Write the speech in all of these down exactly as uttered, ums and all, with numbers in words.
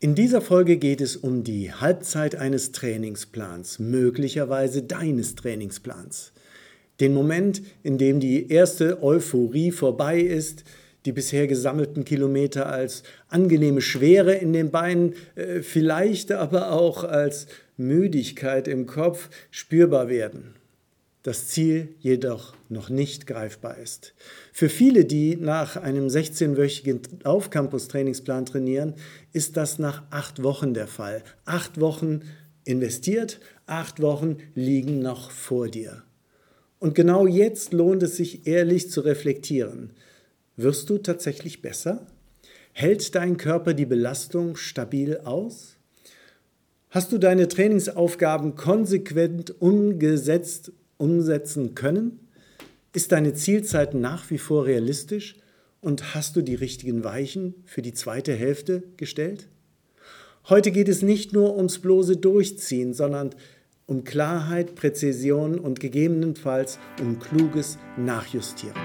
In dieser Folge geht es um die Halbzeit eines Trainingsplans, möglicherweise deines Trainingsplans. Den Moment, in dem die erste Euphorie vorbei ist, die bisher gesammelten Kilometer als angenehme Schwere in den Beinen, äh, vielleicht aber auch als Müdigkeit im Kopf spürbar werden. Das Ziel jedoch noch nicht greifbar ist. Für viele, die nach einem sechzehnwöchigen Laufcampus-Trainingsplan trainieren, ist das nach acht Wochen der Fall. Acht Wochen investiert, acht Wochen liegen noch vor dir. Und genau jetzt lohnt es sich, ehrlich zu reflektieren. Wirst du tatsächlich besser? Hält dein Körper die Belastung stabil aus? Hast du deine Trainingsaufgaben konsequent umgesetzt, umsetzen können? Ist deine Zielzeit nach wie vor realistisch und hast du die richtigen Weichen für die zweite Hälfte gestellt? Heute geht es nicht nur ums bloße Durchziehen, sondern um Klarheit, Präzision und gegebenenfalls um kluges Nachjustieren.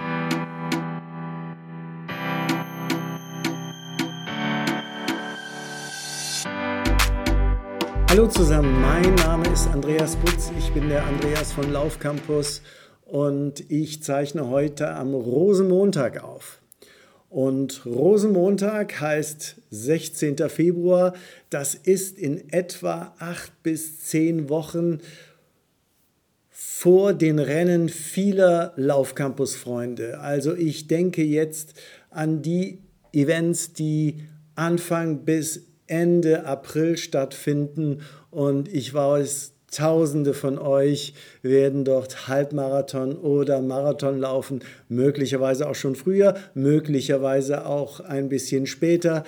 Hallo zusammen, mein Name ist Andreas Butz, ich bin der Andreas von Laufcampus und ich zeichne heute am Rosenmontag auf. Und Rosenmontag heißt sechzehnter Februar, das ist in etwa acht bis zehn Wochen vor den Rennen vieler Laufcampus-Freunde. Also ich denke jetzt an die Events, die Anfang bis Ende April stattfinden und ich weiß, Tausende von euch werden dort Halbmarathon oder Marathon laufen, möglicherweise auch schon früher, möglicherweise auch ein bisschen später.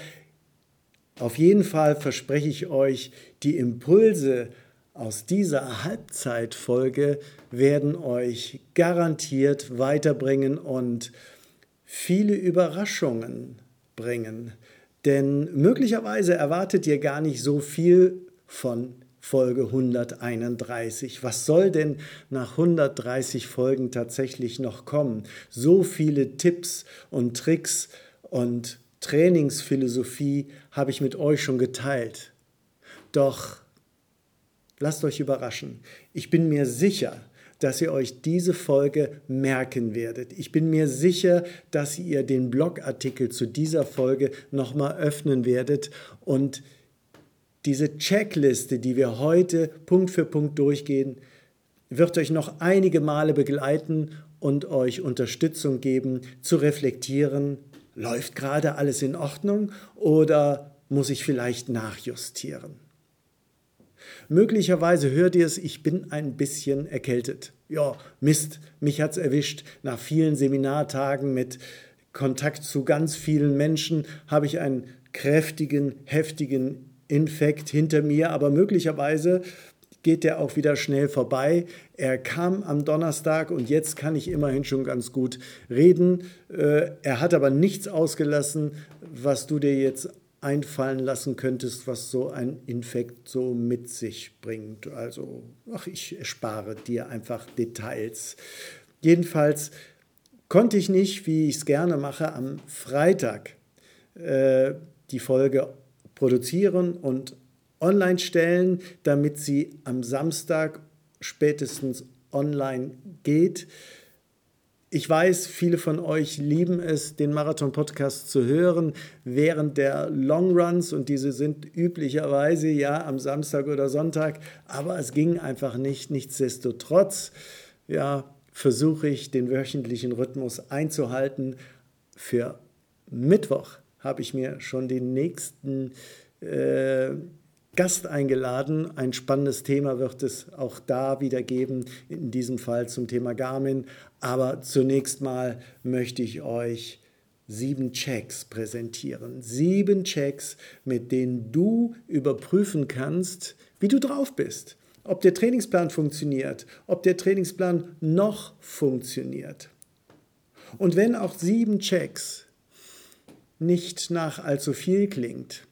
Auf jeden Fall verspreche ich euch, die Impulse aus dieser Halbzeitfolge werden euch garantiert weiterbringen und viele Überraschungen bringen. Denn möglicherweise erwartet ihr gar nicht so viel von Folge hunderteinunddreißig. Was soll denn nach hundertdreißig Folgen tatsächlich noch kommen? So viele Tipps und Tricks und Trainingsphilosophie habe ich mit euch schon geteilt. Doch lasst euch überraschen. Ich bin mir sicher, dass ihr euch diese Folge merken werdet. Ich bin mir sicher, dass ihr den Blogartikel zu dieser Folge nochmal öffnen werdet und diese Checkliste, die wir heute Punkt für Punkt durchgehen, wird euch noch einige Male begleiten und euch Unterstützung geben, zu reflektieren, läuft gerade alles in Ordnung oder muss ich vielleicht nachjustieren? Möglicherweise hört ihr es, ich bin ein bisschen erkältet. Ja, Mist, mich hat's erwischt. Nach vielen Seminartagen mit Kontakt zu ganz vielen Menschen habe ich einen kräftigen, heftigen Infekt hinter mir, aber möglicherweise geht der auch wieder schnell vorbei. Er kam am Donnerstag und jetzt kann ich immerhin schon ganz gut reden. Er hat aber nichts ausgelassen, was du dir jetzt einfallen lassen könntest, was so ein Infekt so mit sich bringt. Also, ach, ich erspare dir einfach Details. Jedenfalls konnte ich nicht, wie ich es gerne mache, am Freitag äh, die Folge produzieren und online stellen, damit sie am Samstag spätestens online geht. Ich weiß, viele von euch lieben es, den Marathon-Podcast zu hören während der Longruns und diese sind üblicherweise ja am Samstag oder Sonntag, aber es ging einfach nicht. Nichtsdestotrotz ja, versuche ich, den wöchentlichen Rhythmus einzuhalten. Für Mittwoch habe ich mir schon den nächsten äh, Gast eingeladen. Ein spannendes Thema wird es auch da wieder geben, in diesem Fall zum Thema Garmin. Aber zunächst mal möchte ich euch sieben Checks präsentieren. Sieben Checks, mit denen du überprüfen kannst, wie du drauf bist. Ob der Trainingsplan funktioniert, ob der Trainingsplan noch funktioniert. Und wenn auch sieben Checks nicht nach allzu viel klingt,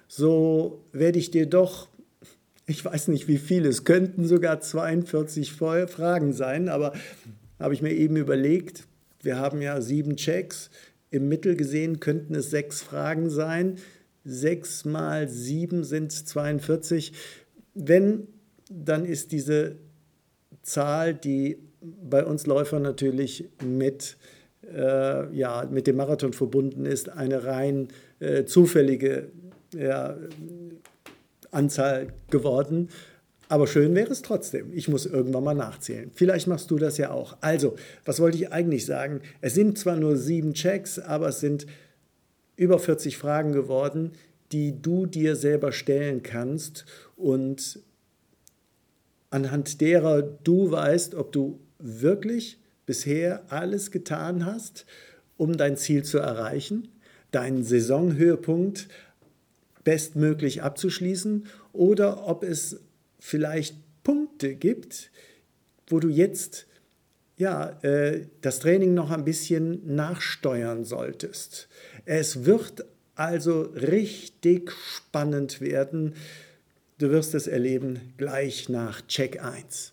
so werde ich dir doch, ich weiß nicht wie viele, es könnten sogar zweiundvierzig Fragen sein, aber habe ich mir eben überlegt, wir haben ja sieben Checks, im Mittel gesehen könnten es sechs Fragen sein. sechs mal sieben sind zweiundvierzig. Wenn, dann ist diese Zahl, die bei uns Läufern natürlich mit, äh, ja, mit dem Marathon verbunden ist, eine rein äh, zufällige ja, Anzahl geworden. Aber schön wäre es trotzdem. Ich muss irgendwann mal nachzählen. Vielleicht machst du das ja auch. Also, was wollte ich eigentlich sagen? Es sind zwar nur sieben Checks, aber es sind über vierzig Fragen geworden, die du dir selber stellen kannst und anhand derer du weißt, ob du wirklich bisher alles getan hast, um dein Ziel zu erreichen, deinen Saisonhöhepunkt bestmöglich abzuschließen, oder ob es vielleicht Punkte gibt, wo du jetzt ja, äh, das Training noch ein bisschen nachsteuern solltest. Es wird also richtig spannend werden. Du wirst es erleben gleich nach Check eins.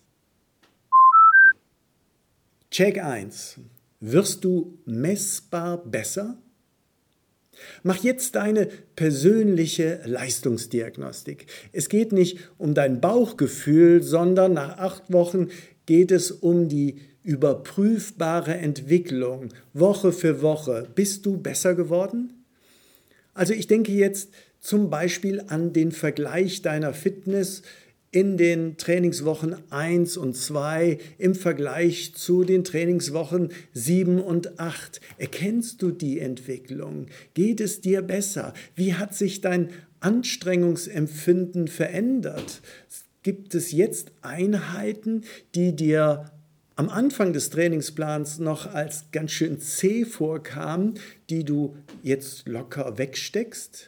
Check eins. Wirst du messbar besser? Mach jetzt deine persönliche Leistungsdiagnostik. Es geht nicht um dein Bauchgefühl, sondern nach acht Wochen geht es um die überprüfbare Entwicklung. Woche für Woche. Bist du besser geworden? Also ich denke jetzt zum Beispiel an den Vergleich deiner Fitness in den Trainingswochen eins und zwei im Vergleich zu den Trainingswochen sieben und acht. Erkennst du die Entwicklung? Geht es dir besser? Wie hat sich dein Anstrengungsempfinden verändert? Gibt es jetzt Einheiten, die dir am Anfang des Trainingsplans noch als ganz schön zäh vorkamen, die du jetzt locker wegsteckst?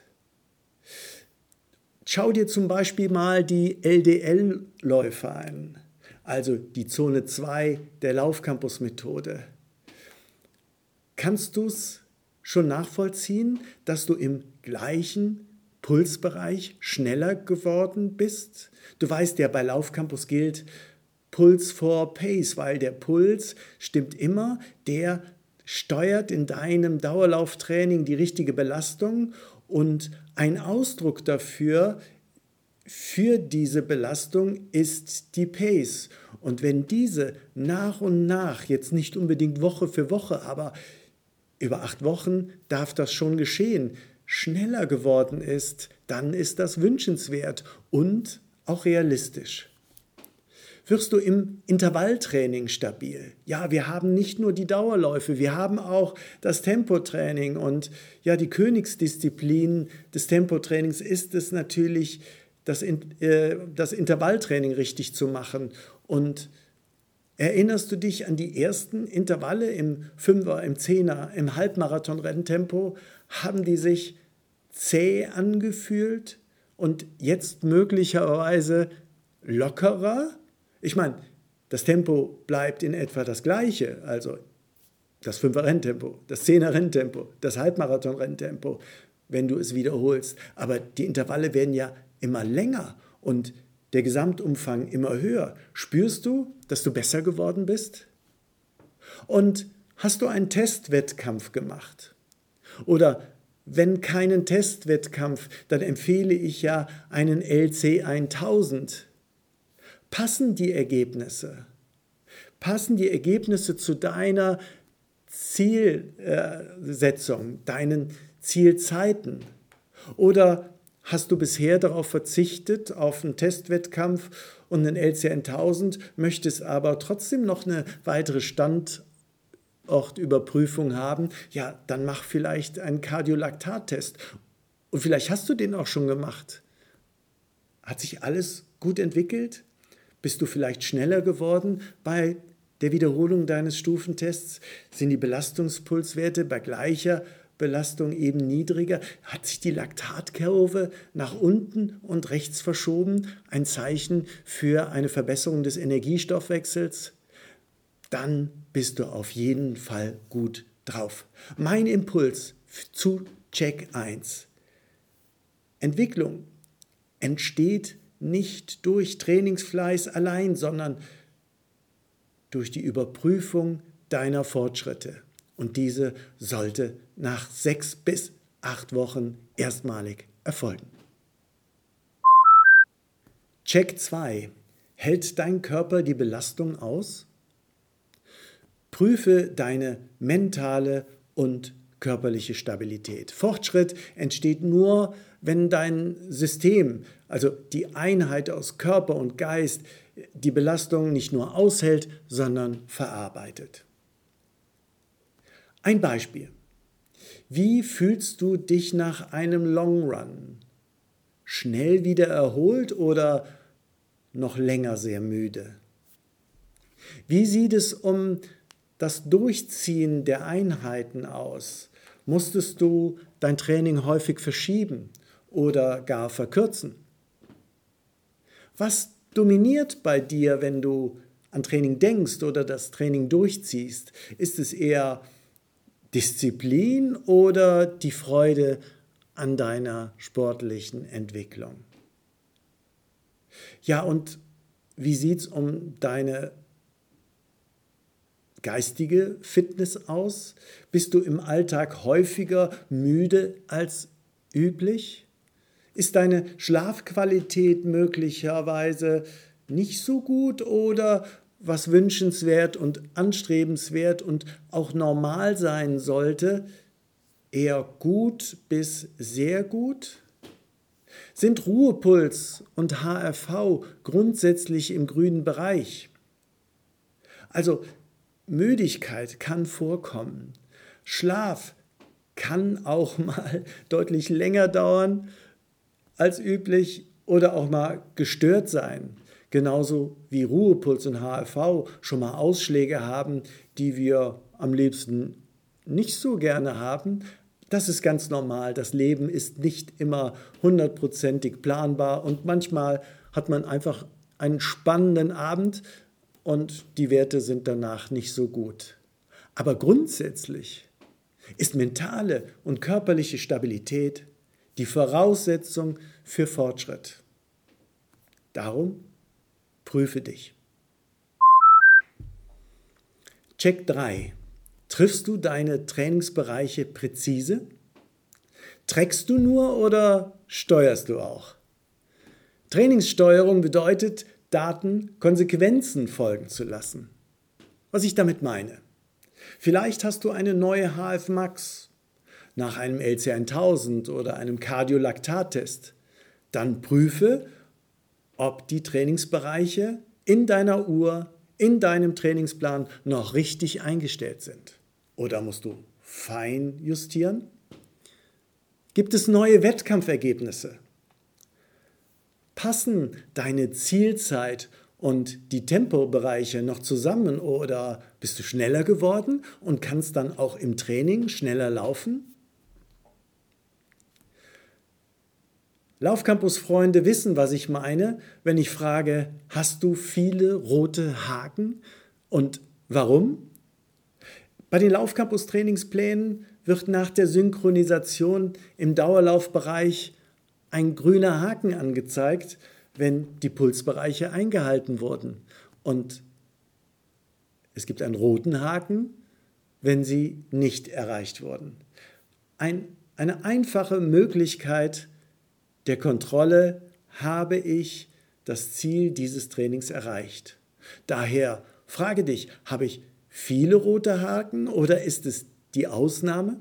Schau dir zum Beispiel mal die L D L-Läufe an, also die Zone zwei der Laufcampus-Methode. Kannst du es schon nachvollziehen, dass du im gleichen Pulsbereich schneller geworden bist? Du weißt ja, bei Laufcampus gilt Puls vor Pace, weil der Puls stimmt immer, der steuert in deinem Dauerlauftraining die richtige Belastung. Und ein Ausdruck dafür, für diese Belastung ist die Pace. Und wenn diese nach und nach, jetzt nicht unbedingt Woche für Woche, aber über acht Wochen darf das schon geschehen, schneller geworden ist, dann ist das wünschenswert und auch realistisch. Wirst du im Intervalltraining stabil? Ja, wir haben nicht nur die Dauerläufe, wir haben auch das Tempotraining. Und ja, die Königsdisziplin des Tempotrainings ist es natürlich, das, äh, das Intervalltraining richtig zu machen. Und erinnerst du dich an die ersten Intervalle im Fünfer, im Zehner, im Halbmarathon-Renntempo? Haben die sich zäh angefühlt und jetzt möglicherweise lockerer? Ich meine, das Tempo bleibt in etwa das gleiche, also das Fünfer-Renntempo, das Zehner-Renntempo, das Halbmarathon-Renntempo, wenn du es wiederholst. Aber die Intervalle werden ja immer länger und der Gesamtumfang immer höher. Spürst du, dass du besser geworden bist? Und hast du einen Testwettkampf gemacht? Oder wenn keinen Testwettkampf, dann empfehle ich ja einen L C tausend. Passen die Ergebnisse? Passen die Ergebnisse zu deiner Zielsetzung, deinen Zielzeiten? Oder hast du bisher darauf verzichtet, auf einen Testwettkampf und einen L C tausend, möchtest aber trotzdem noch eine weitere Standortüberprüfung haben? Ja, dann mach vielleicht einen Kardiolaktattest. Und vielleicht hast du den auch schon gemacht. Hat sich alles gut entwickelt? Bist du vielleicht schneller geworden bei der Wiederholung deines Stufentests? Sind die Belastungspulswerte bei gleicher Belastung eben niedriger? Hat sich die Laktatkurve nach unten und rechts verschoben? Ein Zeichen für eine Verbesserung des Energiestoffwechsels? Dann bist du auf jeden Fall gut drauf. Mein Impuls zu Check eins. Entwicklung entsteht nicht durch Trainingsfleiß allein, sondern durch die Überprüfung deiner Fortschritte. Und diese sollte nach sechs bis acht Wochen erstmalig erfolgen. Check zwei. Hält dein Körper die Belastung aus? Prüfe deine mentale und körperliche Stabilität. Fortschritt entsteht nur, wenn dein System, also die Einheit aus Körper und Geist, die Belastung nicht nur aushält, sondern verarbeitet. Ein Beispiel. Wie fühlst du dich nach einem Long Run? Schnell wieder erholt oder noch länger sehr müde? Wie sieht es um das Durchziehen der Einheiten aus? Musstest du dein Training häufig verschieben oder gar verkürzen? Was dominiert bei dir, wenn du an Training denkst oder das Training durchziehst? Ist es eher Disziplin oder die Freude an deiner sportlichen Entwicklung? Ja, und wie sieht es um deine geistige Fitness aus? Bist du im Alltag häufiger müde als üblich? Ist deine Schlafqualität möglicherweise nicht so gut oder was wünschenswert und anstrebenswert und auch normal sein sollte, eher gut bis sehr gut? Sind Ruhepuls und H R V grundsätzlich im grünen Bereich? Also Müdigkeit kann vorkommen. Schlaf kann auch mal deutlich länger dauern als üblich oder auch mal gestört sein. Genauso wie Ruhepuls und H R V schon mal Ausschläge haben, die wir am liebsten nicht so gerne haben. Das ist ganz normal. Das Leben ist nicht immer hundertprozentig planbar und manchmal hat man einfach einen spannenden Abend und die Werte sind danach nicht so gut. Aber grundsätzlich ist mentale und körperliche Stabilität die Voraussetzung für Fortschritt. Darum prüfe dich. Check drei. Triffst du deine Trainingsbereiche präzise? Trackst du nur oder steuerst du auch? Trainingssteuerung bedeutet, Daten Konsequenzen folgen zu lassen. Was ich damit meine? Vielleicht hast du eine neue H F Max nach einem L C tausend oder einem Kardiolaktattest. Dann prüfe, ob die Trainingsbereiche in deiner Uhr, in deinem Trainingsplan noch richtig eingestellt sind. Oder musst du fein justieren? Gibt es neue Wettkampfergebnisse? Passen deine Zielzeit und die Tempobereiche noch zusammen oder bist du schneller geworden und kannst dann auch im Training schneller laufen? Laufcampus-Freunde wissen, was ich meine, wenn ich frage, hast du viele rote Haken und warum? Bei den Laufcampus-Trainingsplänen wird nach der Synchronisation im Dauerlaufbereich ein grüner Haken angezeigt, wenn die Pulsbereiche eingehalten wurden. Und es gibt einen roten Haken, wenn sie nicht erreicht wurden. Ein, eine einfache Möglichkeit der Kontrolle, habe ich das Ziel dieses Trainings erreicht. Daher frage dich, habe ich viele rote Haken oder ist es die Ausnahme?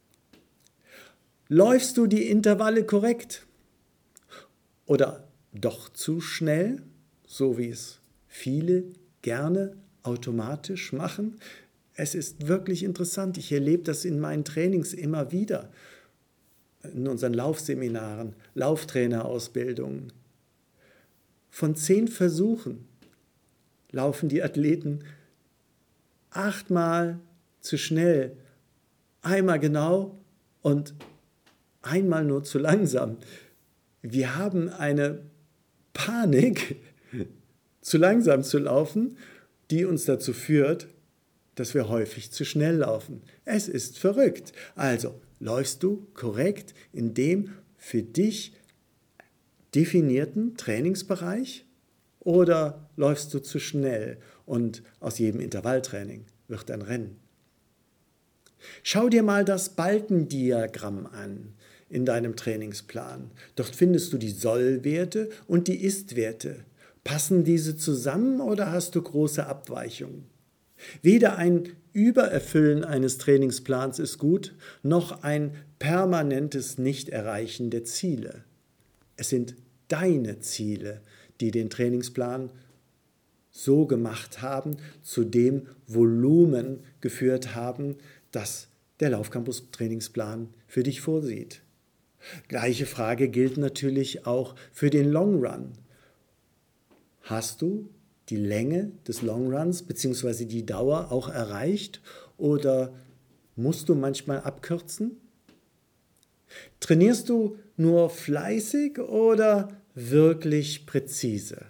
Läufst du die Intervalle korrekt? Oder doch zu schnell, so wie es viele gerne automatisch machen? Es ist wirklich interessant. Ich erlebe das in meinen Trainings immer wieder. In unseren Laufseminaren, Lauftrainerausbildungen. Von zehn Versuchen laufen die Athleten achtmal zu schnell, einmal genau und einmal nur zu langsam. Wir haben eine Panik, zu langsam zu laufen, die uns dazu führt, dass wir häufig zu schnell laufen. Es ist verrückt. Also, läufst du korrekt in dem für dich definierten Trainingsbereich oder läufst du zu schnell und aus jedem Intervalltraining wird ein Rennen? Schau dir mal das Balkendiagramm an. in deinem Trainingsplan. Dort findest du die Sollwerte und die Ist-Werte. Passen diese zusammen oder hast du große Abweichungen? Weder ein Übererfüllen eines Trainingsplans ist gut, noch ein permanentes Nicht-Erreichen der Ziele. Es sind deine Ziele, die den Trainingsplan so gemacht haben, zu dem Volumen geführt haben, das der Laufcampus-Trainingsplan für dich vorsieht. Gleiche Frage gilt natürlich auch für den Long Run. Hast du die Länge des Long Runs bzw. die Dauer auch erreicht oder musst du manchmal abkürzen? Trainierst du nur fleißig oder wirklich präzise?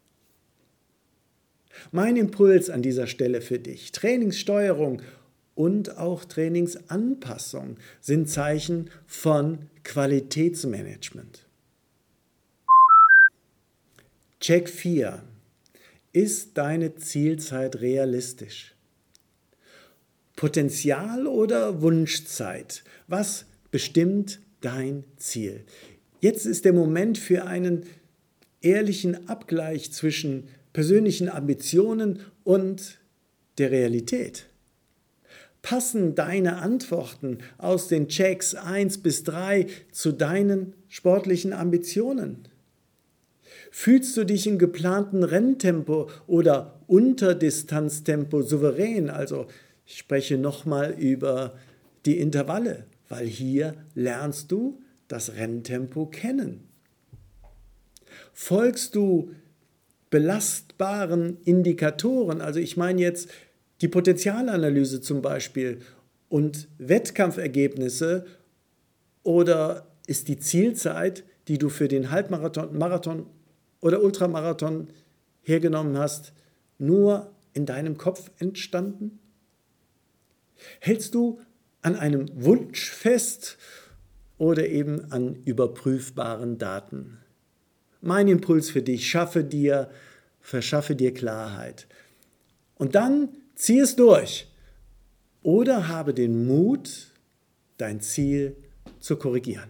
Mein Impuls an dieser Stelle für dich: Trainingssteuerung und auch Trainingsanpassung sind Zeichen von Qualitätsmanagement. Check vier. Ist deine Zielzeit realistisch? Potenzial oder Wunschzeit? Was bestimmt dein Ziel? Jetzt ist der Moment für einen ehrlichen Abgleich zwischen persönlichen Ambitionen und der Realität. Passen deine Antworten aus den Checks eins bis drei zu deinen sportlichen Ambitionen? Fühlst du dich im geplanten Renntempo oder Unterdistanztempo souverän? Also ich spreche nochmal über die Intervalle, weil hier lernst du das Renntempo kennen. Folgst du belastbaren Indikatoren, also ich meine jetzt die Potenzialanalyse zum Beispiel und Wettkampfergebnisse, oder ist die Zielzeit, die du für den Halbmarathon, Marathon oder Ultramarathon hergenommen hast, nur in deinem Kopf entstanden? Hältst du an einem Wunsch fest oder eben an überprüfbaren Daten? Mein Impuls für dich: schaffe dir, verschaffe dir Klarheit. Und dann zieh es durch oder habe den Mut, dein Ziel zu korrigieren.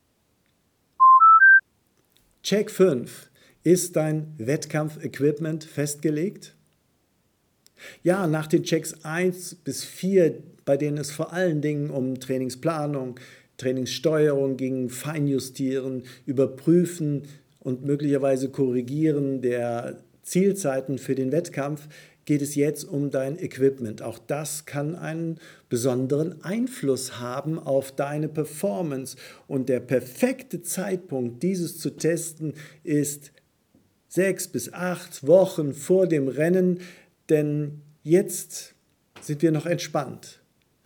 Check fünf. Ist dein Wettkampfequipment festgelegt? Ja, nach den Checks eins bis vier, bei denen es vor allen Dingen um Trainingsplanung, Trainingssteuerung ging, Feinjustieren, Überprüfen und möglicherweise Korrigieren der Zielzeiten für den Wettkampf, geht es jetzt um dein Equipment. Auch das kann einen besonderen Einfluss haben auf deine Performance. Und der perfekte Zeitpunkt, dieses zu testen, ist sechs bis acht Wochen vor dem Rennen, denn jetzt sind wir noch entspannt.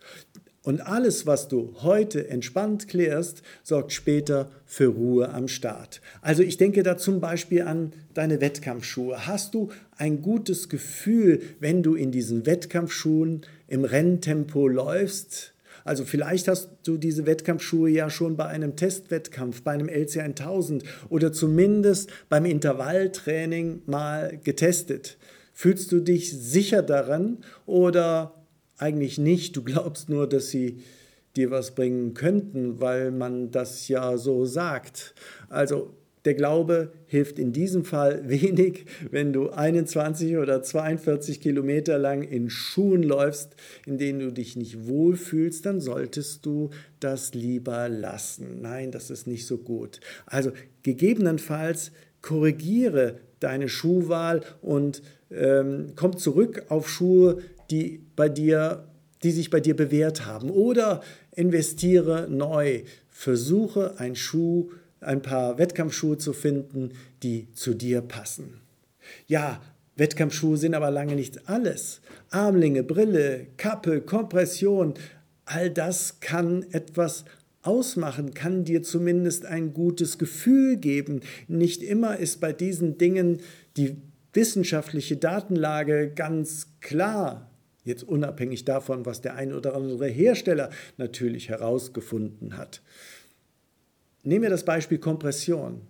Und alles, was du heute entspannt klärst, sorgt später für Ruhe am Start. Also ich denke da zum Beispiel an deine Wettkampfschuhe. Hast du ein gutes Gefühl, wenn du in diesen Wettkampfschuhen im Renntempo läufst? Also vielleicht hast du diese Wettkampfschuhe ja schon bei einem Testwettkampf, bei einem L C tausend oder zumindest beim Intervalltraining mal getestet. Fühlst du dich sicher daran oder eigentlich nicht? Du glaubst nur, dass sie dir was bringen könnten, weil man das ja so sagt. Also der Glaube hilft in diesem Fall wenig, wenn du einundzwanzig oder zweiundvierzig Kilometer lang in Schuhen läufst, in denen du dich nicht wohlfühlst, dann solltest du das lieber lassen. Nein, das ist nicht so gut. Also gegebenenfalls korrigiere deine Schuhwahl und ähm, komm zurück auf Schuhe, die bei dir, die sich bei dir bewährt haben, oder investiere neu. Versuche ein Schuh, ein paar Wettkampfschuhe zu finden, die zu dir passen. Ja, Wettkampfschuhe sind aber lange nicht alles. Armlinge, Brille, Kappe, Kompression, all das kann etwas ausmachen, kann dir zumindest ein gutes Gefühl geben. Nicht immer ist bei diesen Dingen die wissenschaftliche Datenlage ganz klar. Jetzt unabhängig davon, was der ein oder andere Hersteller natürlich herausgefunden hat. Nehmen wir das Beispiel Kompression.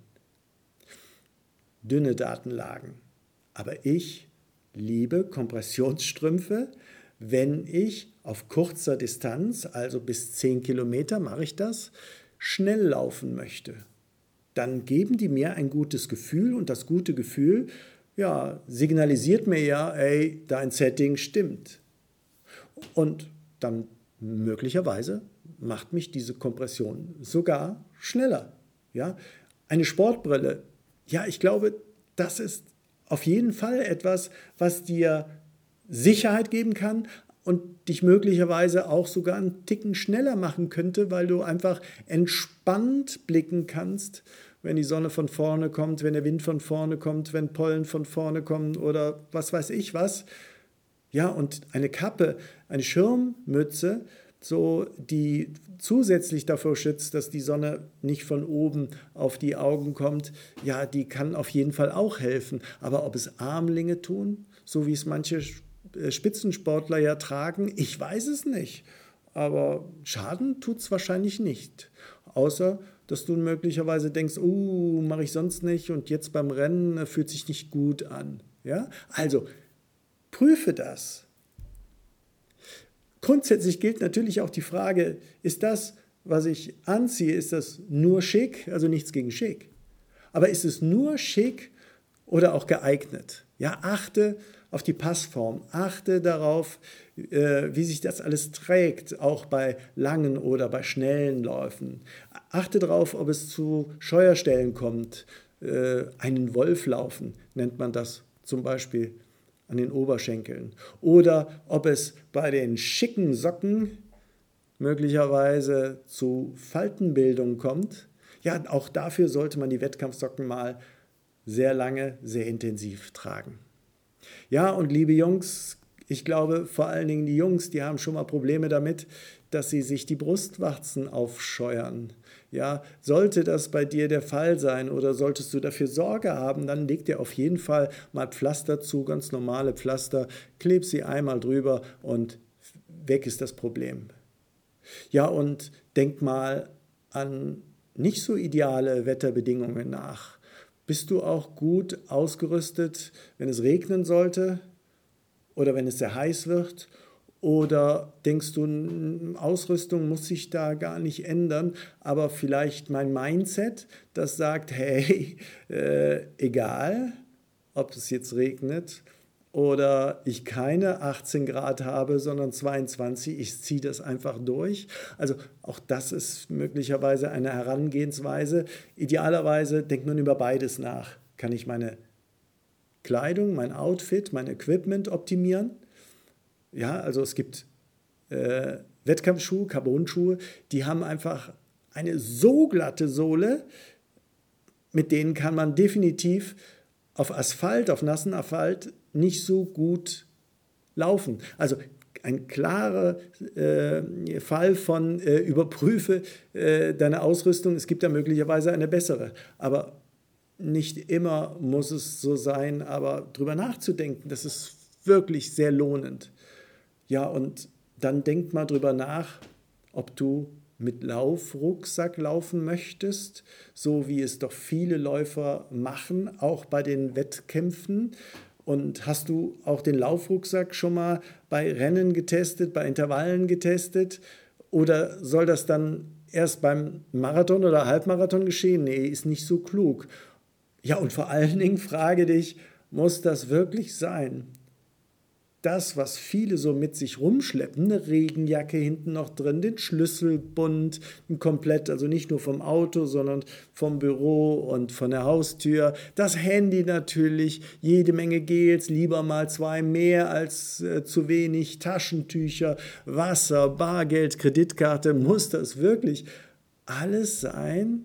Dünne Datenlagen. Aber ich liebe Kompressionsstrümpfe, wenn ich auf kurzer Distanz, also bis zehn Kilometer mache ich das, schnell laufen möchte, dann geben die mir ein gutes Gefühl und das gute Gefühl, ja, signalisiert mir ja, ey, dein Setting stimmt. Und dann möglicherweise macht mich diese Kompression sogar schneller. Ja? Eine Sportbrille, ja, ich glaube, das ist auf jeden Fall etwas, was dir Sicherheit geben kann und dich möglicherweise auch sogar einen Ticken schneller machen könnte, weil du einfach entspannt blicken kannst, wenn die Sonne von vorne kommt, wenn der Wind von vorne kommt, wenn Pollen von vorne kommen oder was weiß ich was. Ja, und eine Kappe, eine Schirmmütze, so, die zusätzlich davor schützt, dass die Sonne nicht von oben auf die Augen kommt, ja, die kann auf jeden Fall auch helfen. Aber ob es Armlinge tun, so wie es manche Spitzensportler ja tragen, ich weiß es nicht. Aber Schaden tut es wahrscheinlich nicht. Außer, dass du möglicherweise denkst, uh, mache ich sonst nicht und jetzt beim Rennen fühlt sich nicht gut an. Ja? Also, prüfe das. Grundsätzlich gilt natürlich auch die Frage, ist das, was ich anziehe, ist das nur schick, also nichts gegen schick. Aber ist es nur schick oder auch geeignet? Ja, achte auf die Passform, achte darauf, äh, wie sich das alles trägt, auch bei langen oder bei schnellen Läufen. Achte darauf, ob es zu Scheuerstellen kommt, äh, einen Wolflaufen nennt man das zum Beispiel an den Oberschenkeln. Oder ob es bei den schicken Socken möglicherweise zu Faltenbildung kommt. Ja, auch dafür sollte man die Wettkampfsocken mal sehr lange, sehr intensiv tragen. Ja, und liebe Jungs, ich glaube vor allen Dingen die Jungs, die haben schon mal Probleme damit, dass sie sich die Brustwarzen aufscheuern. Ja, sollte das bei dir der Fall sein oder solltest du dafür Sorge haben, dann leg dir auf jeden Fall mal Pflaster zu, ganz normale Pflaster, kleb sie einmal drüber und weg ist das Problem. Ja, und denk mal an nicht so ideale Wetterbedingungen nach. Bist du auch gut ausgerüstet, wenn es regnen sollte oder wenn es sehr heiß wird? Oder denkst du, Ausrüstung muss sich da gar nicht ändern, aber vielleicht mein Mindset, das sagt, hey, äh, egal, ob es jetzt regnet oder ich keine achtzehn Grad habe, sondern zweiundzwanzig, ich ziehe das einfach durch. Also auch das ist möglicherweise eine Herangehensweise. Idealerweise denkt man über beides nach. Kann ich meine Kleidung, mein Outfit, mein Equipment optimieren? Ja, also es gibt äh, Wettkampfschuhe, Carbon-Schuhe, die haben einfach eine so glatte Sohle, mit denen kann man definitiv auf Asphalt, auf nassen Asphalt nicht so gut laufen. Also ein klarer äh, Fall von äh, überprüfe äh, deine Ausrüstung, es gibt da möglicherweise eine bessere, aber nicht immer muss es so sein, aber drüber nachzudenken, das ist wirklich sehr lohnend. Ja, und dann denk mal drüber nach, ob du mit Laufrucksack laufen möchtest, so wie es doch viele Läufer machen, auch bei den Wettkämpfen. Und hast du auch den Laufrucksack schon mal bei Rennen getestet, bei Intervallen getestet? Oder soll das dann erst beim Marathon oder Halbmarathon geschehen? Nee, ist nicht so klug. Ja, und vor allen Dingen frage dich, muss das wirklich sein? Das, was viele so mit sich rumschleppen, eine Regenjacke hinten noch drin, den Schlüsselbund, ein komplett, also nicht nur vom Auto, sondern vom Büro und von der Haustür, das Handy natürlich, jede Menge Gels, lieber mal zwei mehr als äh, zu wenig, Taschentücher, Wasser, Bargeld, Kreditkarte, muss das wirklich alles sein?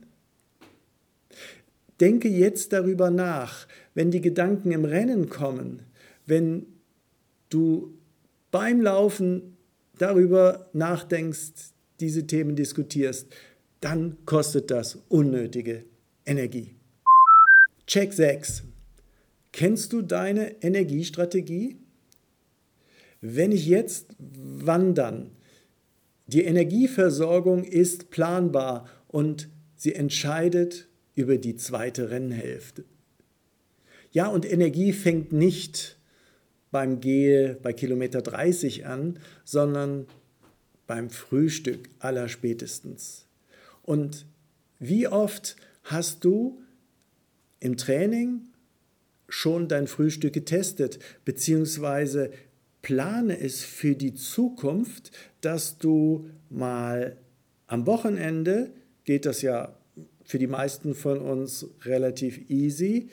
Denke jetzt darüber nach, wenn die Gedanken im Rennen kommen, wenn du beim Laufen darüber nachdenkst, diese Themen diskutierst, dann kostet das unnötige Energie. Check sechs. Kennst du deine Energiestrategie? Wenn nicht jetzt, wann dann? Die Energieversorgung ist planbar und sie entscheidet über die zweite Rennhälfte. Ja, und Energie fängt nicht beim Gel bei Kilometer dreißig an, sondern beim Frühstück allerspätestens. Und wie oft hast du im Training schon dein Frühstück getestet, beziehungsweise plane es für die Zukunft, dass du mal am Wochenende, geht das ja für die meisten von uns relativ easy,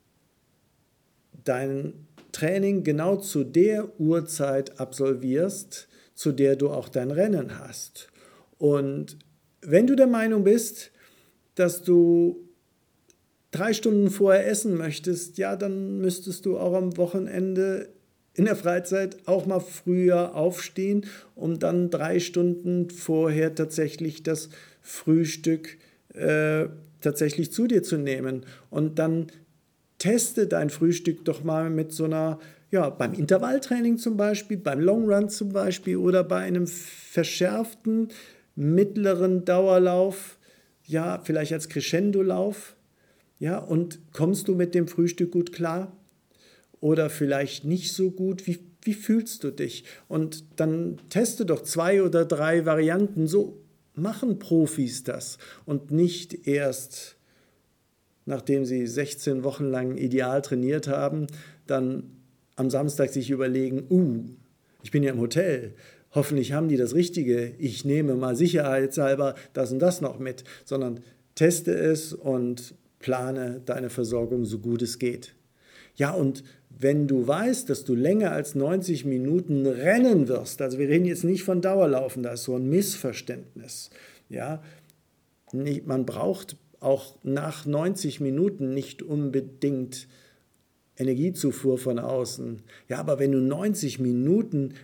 dein Training genau zu der Uhrzeit absolvierst, zu der du auch dein Rennen hast. Und wenn du der Meinung bist, dass du drei Stunden vorher essen möchtest, ja, dann müsstest du auch am Wochenende in der Freizeit auch mal früher aufstehen, um dann drei Stunden vorher tatsächlich das Frühstück äh, tatsächlich zu dir zu nehmen. Und dann teste dein Frühstück doch mal mit so einer, ja, beim Intervalltraining zum Beispiel, beim Long Run zum Beispiel oder bei einem verschärften mittleren Dauerlauf, ja, vielleicht als Crescendo-Lauf. Ja, und kommst du mit dem Frühstück gut klar? Oder vielleicht nicht so gut? Wie, wie fühlst du dich? Und dann teste doch zwei oder drei Varianten. So machen Profis das. Und nicht erst, nachdem sie sechzehn Wochen lang ideal trainiert haben, dann am Samstag sich überlegen, uh, ich bin ja im Hotel, hoffentlich haben die das Richtige, ich nehme mal sicherheitshalber das und das noch mit, sondern teste es und plane deine Versorgung so gut es geht. Ja, und wenn du weißt, dass du länger als neunzig Minuten rennen wirst, also wir reden jetzt nicht von Dauerlaufen, da ist so ein Missverständnis. Ja, man braucht auch nach neunzig Minuten nicht unbedingt Energiezufuhr von außen. Ja, aber wenn du neunzig Minuten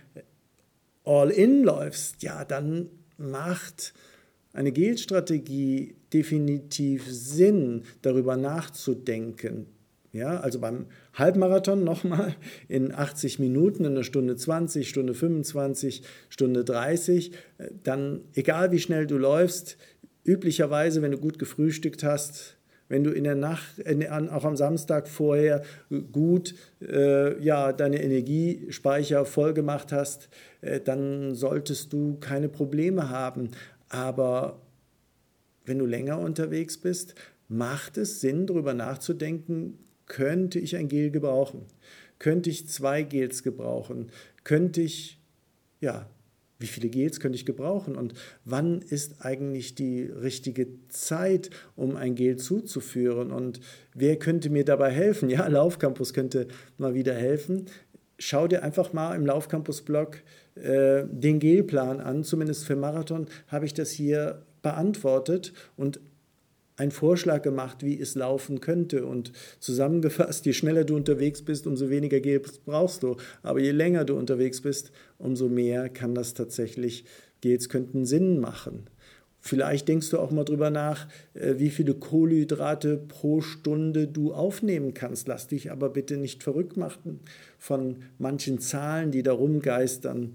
all in läufst, ja, dann macht eine Gelstrategie definitiv Sinn, darüber nachzudenken. Ja, also beim Halbmarathon nochmal in achtzig Minuten, in einer Stunde zwanzig, Stunde fünfundzwanzig, Stunde dreißig, dann egal wie schnell du läufst, üblicherweise, wenn du gut gefrühstückt hast, wenn du in der Nacht, auch am Samstag vorher gut äh, ja, deine Energiespeicher voll gemacht hast, äh, dann solltest du keine Probleme haben. Aber wenn du länger unterwegs bist, macht es Sinn, darüber nachzudenken, könnte ich ein Gel gebrauchen? Könnte ich zwei Gels gebrauchen? Könnte ich, ja, wie viele Gels könnte ich gebrauchen? Und wann ist eigentlich die richtige Zeit, um ein Gel zuzuführen? Und wer könnte mir dabei helfen? Ja, Laufcampus könnte mal wieder helfen. Schau dir einfach mal im Laufcampus-Blog äh, den Gelplan an. Zumindest für Marathon habe ich das hier beantwortet und einen Vorschlag gemacht, wie es laufen könnte. Und zusammengefasst, je schneller du unterwegs bist, umso weniger Gels brauchst du. Aber je länger du unterwegs bist, umso mehr kann das tatsächlich, Gels könnten Sinn machen. Vielleicht denkst du auch mal drüber nach, wie viele Kohlenhydrate pro Stunde du aufnehmen kannst. Lass dich aber bitte nicht verrückt machen von manchen Zahlen, die da rumgeistern,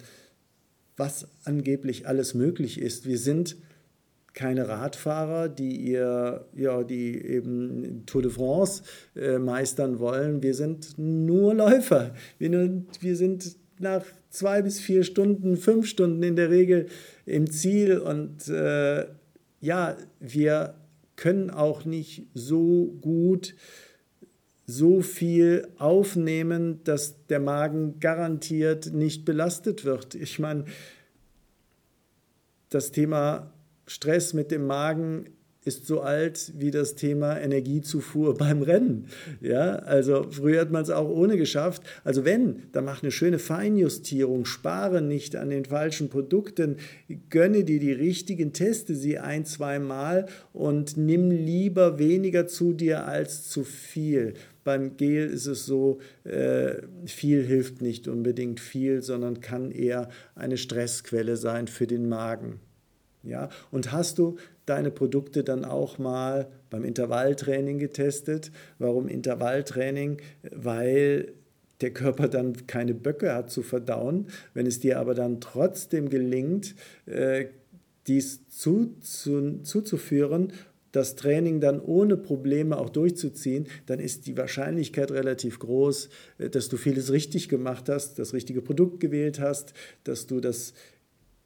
was angeblich alles möglich ist. Wir sind keine Radfahrer, die ihr, ja, die eben Tour de France äh, meistern wollen. Wir sind nur Läufer. Wir, nur, wir sind nach zwei bis vier Stunden, fünf Stunden in der Regel im Ziel und äh, ja, wir können auch nicht so gut so viel aufnehmen, dass der Magen garantiert nicht belastet wird. Ich meine, das Thema Stress mit dem Magen ist so alt wie das Thema Energiezufuhr beim Rennen. Ja, also früher hat man es auch ohne geschafft. Also wenn, dann mach eine schöne Feinjustierung, spare nicht an den falschen Produkten, gönne dir die richtigen, teste sie ein, zweimal und nimm lieber weniger zu dir als zu viel. Beim Gel ist es so, äh, viel hilft nicht unbedingt viel, sondern kann eher eine Stressquelle sein für den Magen. Ja, und hast du deine Produkte dann auch mal beim Intervalltraining getestet? Warum Intervalltraining? Weil der Körper dann keine Böcke hat zu verdauen. Wenn es dir aber dann trotzdem gelingt, äh, dies zu, zu, zuzuführen, das Training dann ohne Probleme auch durchzuziehen, dann ist die Wahrscheinlichkeit relativ groß, dass du vieles richtig gemacht hast, das richtige Produkt gewählt hast, dass du das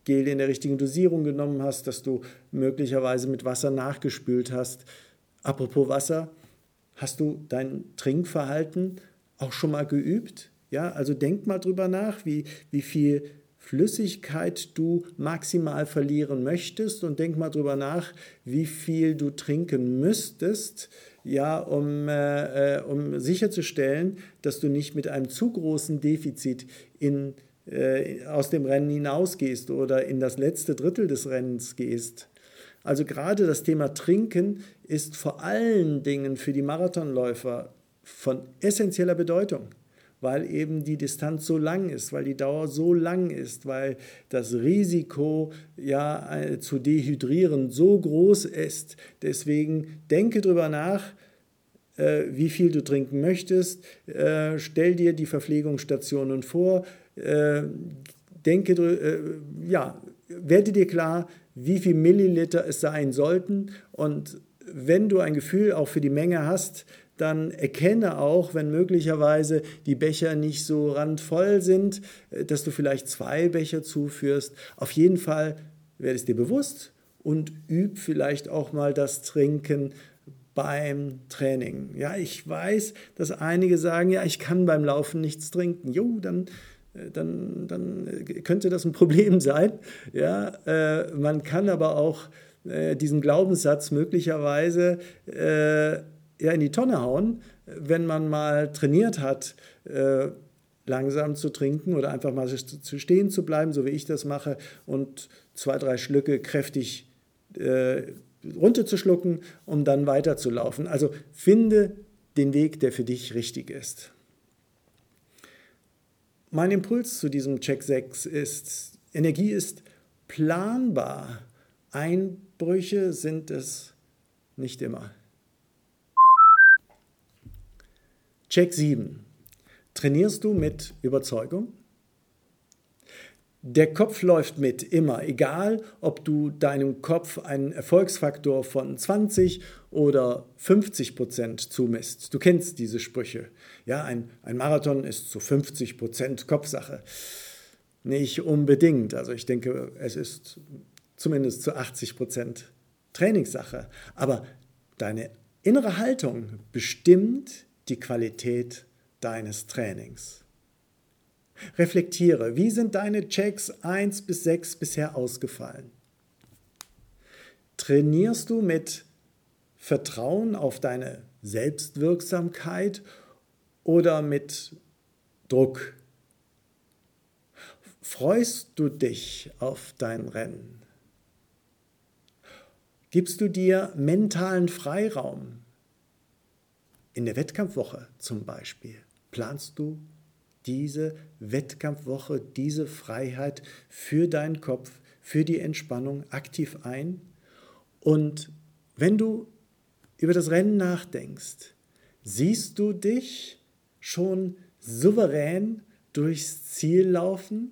Gel in der richtigen Dosierung genommen hast, dass du möglicherweise mit Wasser nachgespült hast. Apropos Wasser, hast du dein Trinkverhalten auch schon mal geübt? Ja, also denk mal drüber nach, wie, wie viel Flüssigkeit du maximal verlieren möchtest und denk mal drüber nach, wie viel du trinken müsstest, ja, um, äh, um sicherzustellen, dass du nicht mit einem zu großen Defizit in, äh, aus dem Rennen hinausgehst oder in das letzte Drittel des Rennens gehst. Also gerade das Thema Trinken ist vor allen Dingen für die Marathonläufer von essentieller Bedeutung, weil eben die Distanz so lang ist, weil die Dauer so lang ist, weil das Risiko, ja, zu dehydrieren so groß ist. Deswegen denke drüber nach, äh, wie viel du trinken möchtest. Äh, stell dir die Verpflegungsstationen vor. Äh, denke, äh, ja, werde dir klar, wie viel Milliliter es sein sollten. Und wenn du ein Gefühl auch für die Menge hast, dann erkenne auch, wenn möglicherweise die Becher nicht so randvoll sind, dass du vielleicht zwei Becher zuführst. Auf jeden Fall werde es dir bewusst und üb vielleicht auch mal das Trinken beim Training. Ja, ich weiß, dass einige sagen, ja, ich kann beim Laufen nichts trinken. Jo, dann Dann, dann könnte das ein Problem sein. Ja, äh, man kann aber auch äh, diesen Glaubenssatz möglicherweise äh, ja, in die Tonne hauen, wenn man mal trainiert hat, äh, langsam zu trinken oder einfach mal zu stehen zu bleiben, so wie ich das mache, und zwei, drei Schlücke kräftig äh, runterzuschlucken, um dann weiterzulaufen. Also finde den Weg, der für dich richtig ist. Mein Impuls zu diesem Check sechs ist, Energie ist planbar. Einbrüche sind es nicht immer. Check sieben. Trainierst du mit Überzeugung? Der Kopf läuft mit, immer, egal ob du deinem Kopf einen Erfolgsfaktor von zwanzig oder fünfzig Prozent zumisst. Du kennst diese Sprüche. Ja, ein, ein Marathon ist zu fünfzig Prozent Kopfsache. Nicht unbedingt. Also ich denke, es ist zumindest zu achtzig Prozent Trainingssache. Aber deine innere Haltung bestimmt die Qualität deines Trainings. Reflektiere, wie sind deine Checks eins bis sechs bisher ausgefallen? Trainierst du mit Vertrauen auf deine Selbstwirksamkeit oder mit Druck? Freust du dich auf dein Rennen? Gibst du dir mentalen Freiraum? In der Wettkampfwoche zum Beispiel planst du diese Wettkampfwoche, diese Freiheit für deinen Kopf, für die Entspannung aktiv ein. Und wenn du über das Rennen nachdenkst, siehst du dich schon souverän durchs Ziel laufen?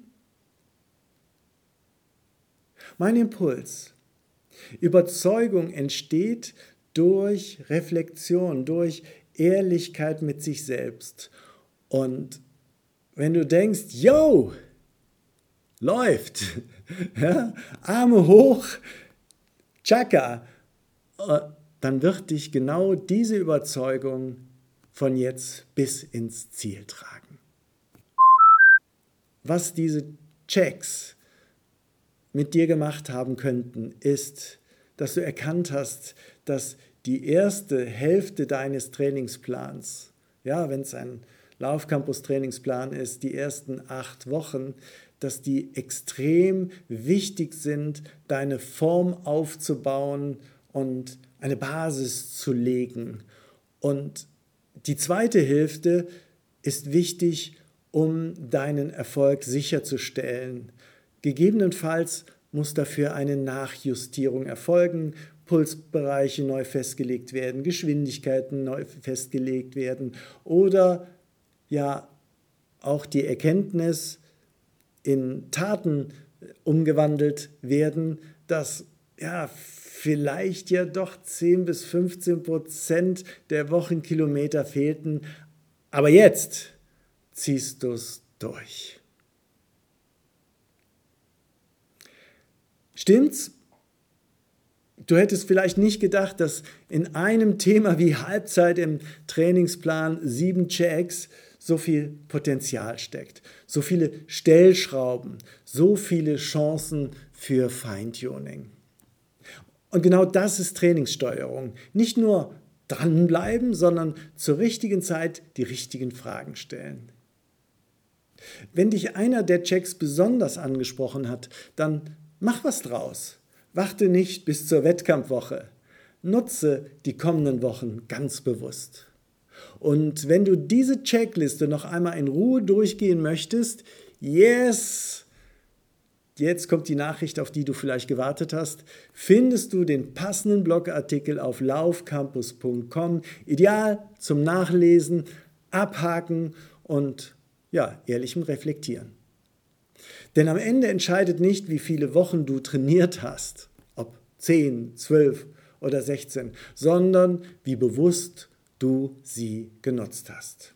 Mein Impuls: Überzeugung entsteht durch Reflexion, durch Ehrlichkeit mit sich selbst. Und wenn du denkst, yo, läuft, ja, Arme hoch, Chaka, dann wird dich genau diese Überzeugung von jetzt bis ins Ziel tragen. Was diese Checks mit dir gemacht haben könnten, ist, dass du erkannt hast, dass die erste Hälfte deines Trainingsplans, ja, wenn es ein Laufcampus-Trainingsplan ist, die ersten acht Wochen, dass die extrem wichtig sind, deine Form aufzubauen und eine Basis zu legen. Und die zweite Hälfte ist wichtig, um deinen Erfolg sicherzustellen. Gegebenenfalls muss dafür eine Nachjustierung erfolgen, Pulsbereiche neu festgelegt werden, Geschwindigkeiten neu festgelegt werden oder ja auch die Erkenntnis in Taten umgewandelt werden, dass ja vielleicht ja doch zehn bis fünfzehn Prozent der Wochenkilometer fehlten, aber jetzt ziehst du es durch. Stimmt's? Du hättest vielleicht nicht gedacht, dass in einem Thema wie Halbzeit im Trainingsplan sieben Checks so viel Potenzial steckt, so viele Stellschrauben, so viele Chancen für Feintuning. Und genau das ist Trainingssteuerung. Nicht nur dranbleiben, sondern zur richtigen Zeit die richtigen Fragen stellen. Wenn dich einer der Checks besonders angesprochen hat, dann mach was draus. Warte nicht bis zur Wettkampfwoche. Nutze die kommenden Wochen ganz bewusst. Und wenn du diese Checkliste noch einmal in Ruhe durchgehen möchtest, yes, jetzt kommt die Nachricht, auf die du vielleicht gewartet hast, findest du den passenden Blogartikel auf laufcampus punkt com, ideal zum Nachlesen, Abhaken und ja, ehrlichem Reflektieren. Denn am Ende entscheidet nicht, wie viele Wochen du trainiert hast, ob zehn, zwölf oder sechzehn, sondern wie bewusst du sie genutzt hast.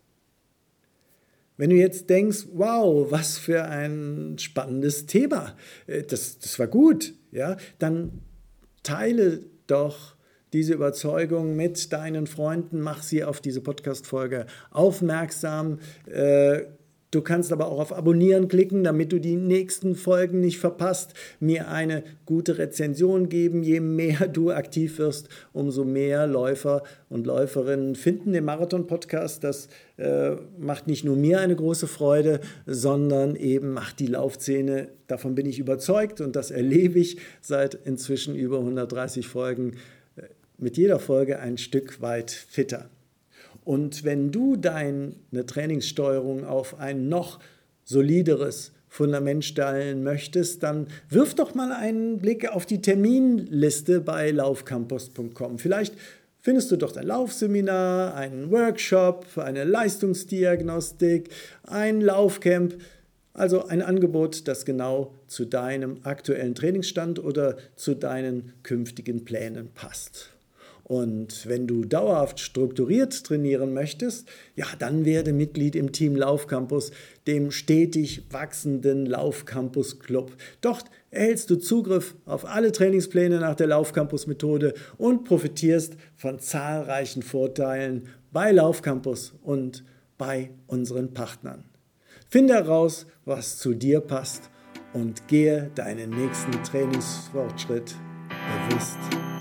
Wenn du jetzt denkst, wow, was für ein spannendes Thema, das, das war gut, ja, dann teile doch diese Überzeugung mit deinen Freunden, mach sie auf diese Podcast-Folge aufmerksam. Du kannst aber auch auf Abonnieren klicken, damit du die nächsten Folgen nicht verpasst, mir eine gute Rezension geben. Je mehr du aktiv wirst, umso mehr Läufer und Läuferinnen finden den Marathon-Podcast. Das äh, macht nicht nur mir eine große Freude, sondern eben macht die Laufszene, davon bin ich überzeugt und das erlebe ich seit inzwischen über hundertdreißig Folgen, äh, mit jeder Folge ein Stück weit fitter. Und wenn du deine Trainingssteuerung auf ein noch solideres Fundament stellen möchtest, dann wirf doch mal einen Blick auf die Terminliste bei laufcampus punkt com. Vielleicht findest du dort ein Laufseminar, einen Workshop, eine Leistungsdiagnostik, ein Laufcamp, also ein Angebot, das genau zu deinem aktuellen Trainingsstand oder zu deinen künftigen Plänen passt. Und wenn du dauerhaft strukturiert trainieren möchtest, ja, dann werde Mitglied im Team Laufcampus, dem stetig wachsenden Laufcampus Club. Dort erhältst du Zugriff auf alle Trainingspläne nach der Laufcampus-Methode und profitierst von zahlreichen Vorteilen bei Laufcampus und bei unseren Partnern. Finde heraus, was zu dir passt und gehe deinen nächsten Trainingsfortschritt bewusst